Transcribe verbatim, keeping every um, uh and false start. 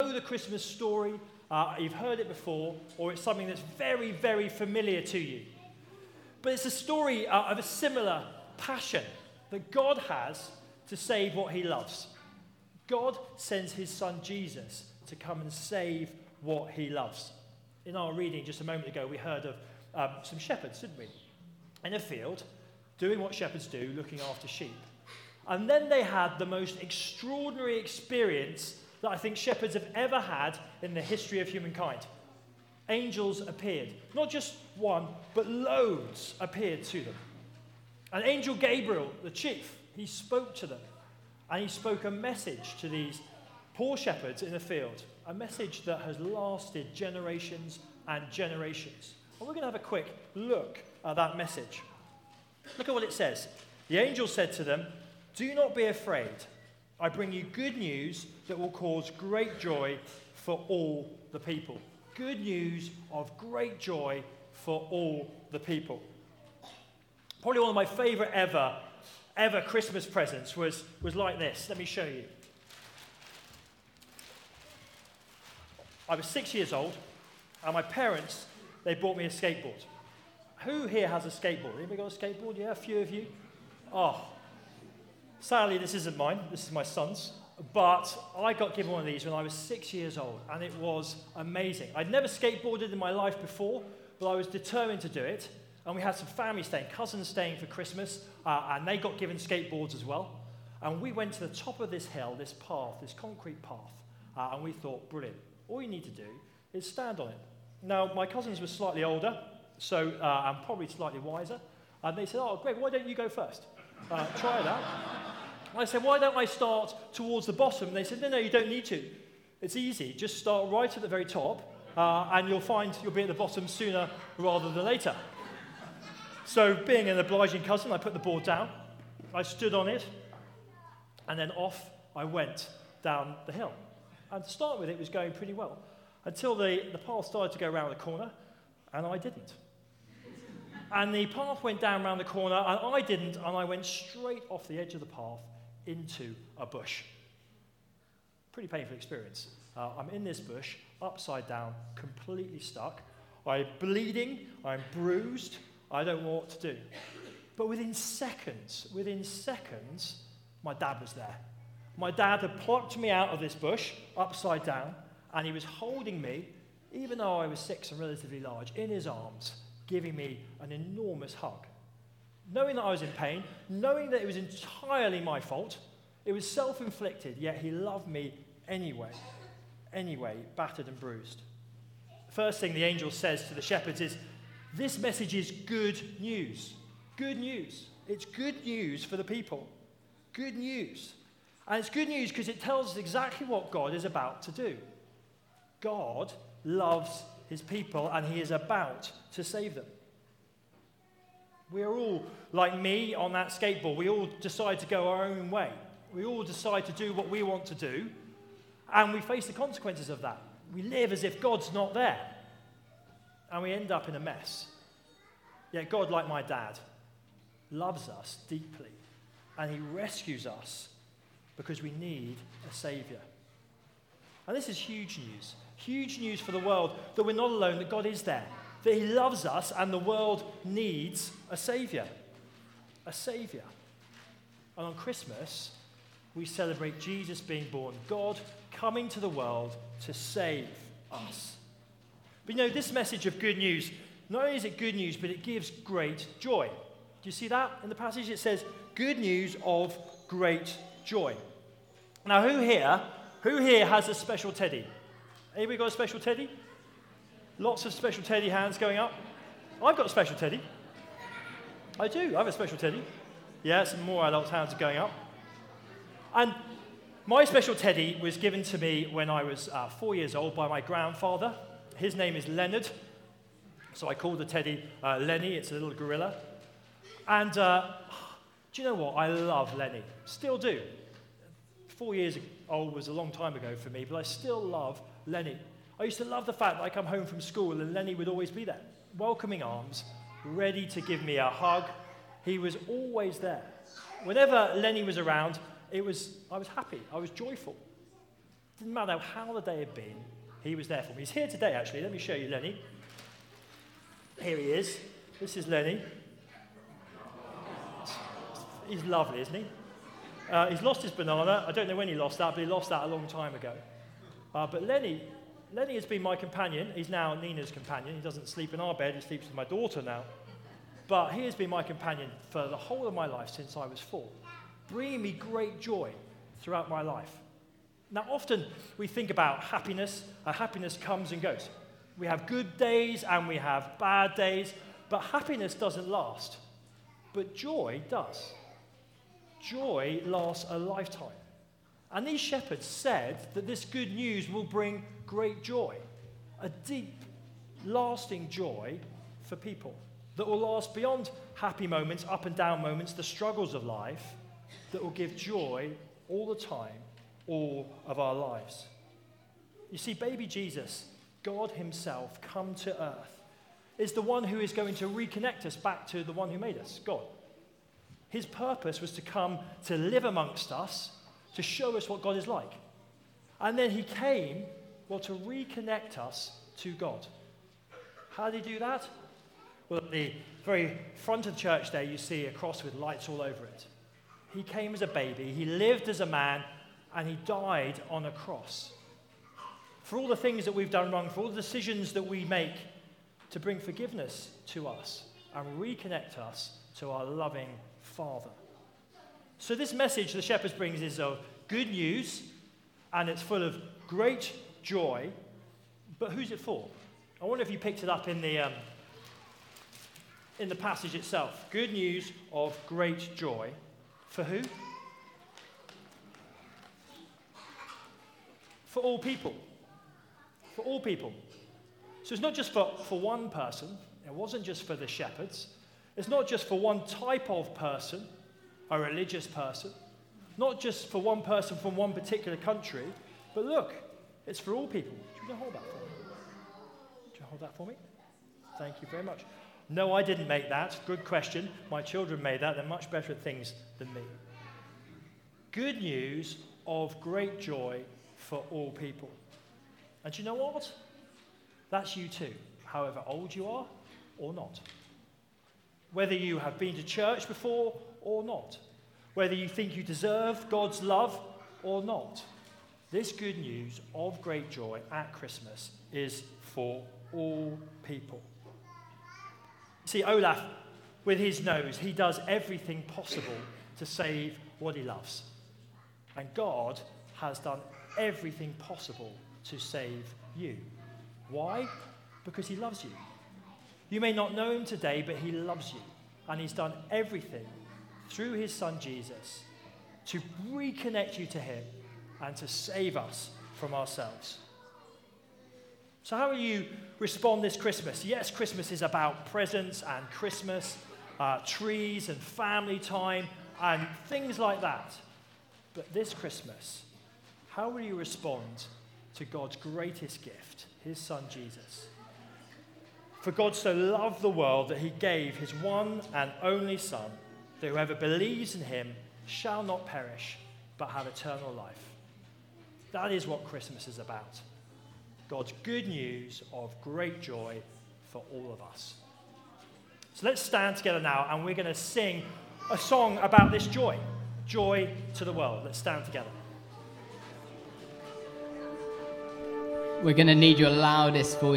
know the Christmas story, uh, you've heard it before, or it's something that's very, very familiar to you. But it's a story uh, of a similar passion that God has to save what he loves. God sends his son Jesus to come and save what he loves. In our reading just a moment ago, we heard of um, some shepherds, didn't we? In a field, doing what shepherds do, looking after sheep. And then they had the most extraordinary experience that I think shepherds have ever had in the history of humankind. Angels appeared. Not just one, but loads appeared to them. And Angel Gabriel, the chief, he spoke to them. And he spoke a message to these poor shepherds in the field. A message that has lasted generations and generations. And we're going to have a quick look at that message. Look at what it says. The angel said to them, "Do not be afraid. I bring you good news that will cause great joy for all the people." Good news of great joy for all the people. Probably one of my favorite ever, ever Christmas presents was, was like this. Let me show you. I was six years old, and my parents, they bought me a skateboard. Who here has a skateboard? Anybody got a skateboard? Yeah, a few of you. Oh, sadly, this isn't mine. This is my son's. But I got given one of these when I was six years old, and it was amazing. I'd never skateboarded in my life before, but I was determined to do it. And we had some family staying, cousins staying for Christmas, uh, and they got given skateboards as well. And we went to the top of this hill, this path, this concrete path, uh, and we thought, brilliant. All you need to do is stand on it. Now, my cousins were slightly older, so uh, and probably slightly wiser, and they said, "Oh, Greg, why don't you go first? Uh, try it out." I said, "Why don't I start towards the bottom?" And they said, no, no, you don't need to. It's easy. Just start right at the very top, uh, and you'll find you'll be at the bottom sooner rather than later. So, being an obliging cousin, I put the board down. I stood on it, and then off I went down the hill. And to start with, it was going pretty well, until the, the path started to go around the corner, and I didn't. And the path went down around the corner, and I didn't, and I went straight off the edge of the path into a bush. Pretty painful experience. Uh, I'm in this bush, upside down, completely stuck. I'm bleeding, I'm bruised, I don't know what to do. But within seconds, within seconds, my dad was there. My dad had plucked me out of this bush, upside down, and he was holding me, even though I was six and relatively large, in his arms, giving me an enormous hug. Knowing that I was in pain, knowing that it was entirely my fault, it was self-inflicted, yet he loved me anyway, anyway, battered and bruised. The first thing the angel says to the shepherds is, this message is good news. Good news. It's good news for the people. Good news. And it's good news because it tells us exactly what God is about to do. God loves his people, and he is about to save them. We are all, like me on that skateboard, we all decide to go our own way. We all decide to do what we want to do, and we face the consequences of that. We live as if God's not there, and we end up in a mess. Yet God, like my dad, loves us deeply, and he rescues us because we need a Savior. And this is huge news. Huge news for the world that we're not alone, that God is there, that he loves us, and the world needs a Savior. A Savior. And on Christmas, we celebrate Jesus being born, God coming to the world to save us. But you know, this message of good news, not only is it good news, but it gives great joy. Do you see that in the passage? It says, good news of great joy. Now, who here, who here has a special teddy? Anybody got a special teddy? Lots of special teddy hands going up. I've got a special teddy. I do. I have a special teddy. Yeah, some more adults' hands are going up. And my special teddy was given to me when I was uh, four years old by my grandfather. His name is Leonard. So I called the teddy uh, Lenny. It's a little gorilla. And uh, do you know what? I love Lenny. Still do. Four years old was a long time ago for me, but I still love Lenny. I used to love the fact that I come home from school and Lenny would always be there, welcoming arms, ready to give me a hug. He was always there. Whenever Lenny was around, it was I was happy, I was joyful. Didn't matter how the day had been, he was there for me. He's here today, actually. Let me show you Lenny. Here he is. This is Lenny. He's lovely, isn't he? Uh, he's lost his banana. I don't know when he lost that, but he lost that a long time ago. Uh, but Lenny, Lenny has been my companion. He's now Nina's companion. He doesn't sleep in our bed. He sleeps with my daughter now. But he has been my companion for the whole of my life since I was four, bringing me great joy throughout my life. Now, often we think about happiness, and happiness comes and goes. We have good days and we have bad days, but happiness doesn't last. But joy does. Joy lasts a lifetime. And these shepherds said that this good news will bring great joy, a deep, lasting joy for people that will last beyond happy moments, up and down moments, the struggles of life, that will give joy all the time, all of our lives. You see, baby Jesus, God himself come to earth, is the one who is going to reconnect us back to the one who made us, God. His purpose was to come to live amongst us, to show us what God is like. And then he came, well, to reconnect us to God. How did he do that? Well, at the very front of the church there, you see a cross with lights all over it. He came as a baby, he lived as a man, and he died on a cross. For all the things that we've done wrong, for all the decisions that we make to bring forgiveness to us and reconnect us to our loving Father. So this message the shepherds brings is of good news, and it's full of great joy. But who's it for? I wonder if you picked it up in the um, in the passage itself. Good news of great joy. For who? For all people. For all people. So it's not just for, for one person. It wasn't just for the shepherds. It's not just for one type of person, a religious person. Not just for one person from one particular country. But look, it's for all people. Do you want to hold that for me? Do you hold that for me? Thank you very much. No, I didn't make that. Good question. My children made that. They're much better at things than me. Good news of great joy for all people. And do you know what? That's you too, however old you are or not. Whether you have been to church before or not. Whether you think you deserve God's love or not. This good news of great joy at Christmas is for all people. See, Olaf, with his nose, he does everything possible to save what he loves. And God has done everything possible to save you. Why? Because he loves you. You may not know him today, but he loves you. And he's done everything through his son Jesus to reconnect you to him and to save us from ourselves. So how will you respond this Christmas? Yes, Christmas is about presents and Christmas, uh, trees and family time and things like that. But this Christmas, how will you respond to God's greatest gift, his son Jesus? For God so loved the world that he gave his one and only Son, that whoever believes in him shall not perish, but have eternal life. That is what Christmas is about. God's good news of great joy for all of us. So let's stand together now, and we're going to sing a song about this joy. Joy to the world. Let's stand together. We're going to need your loudest voice.